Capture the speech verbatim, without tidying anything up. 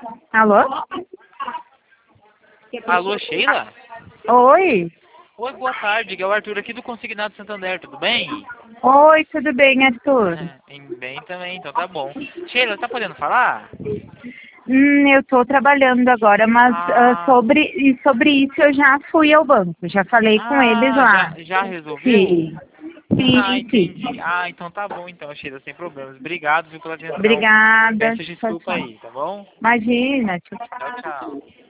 Alô? Alô, Sheila? Oi. Oi, boa tarde. É o Arthur aqui do Consignado Santander, tudo bem? Oi, tudo bem, Arthur? É, bem também, então tá bom. Sheila, tá podendo falar? Hum, eu tô trabalhando agora, mas ah, Ah, sobre, e sobre isso eu já fui ao banco, já falei com eles ah já, lá. já resolveu? Sim, Ah, sim, entendi. sim. Ah, então tá bom então, Sheila, sem problemas. Obrigado, viu, pela atenção. Obrigada. Peço Tchau, desculpa tchau. aí, tá bom? Imagina, tchau, Tchau, tchau. tchau.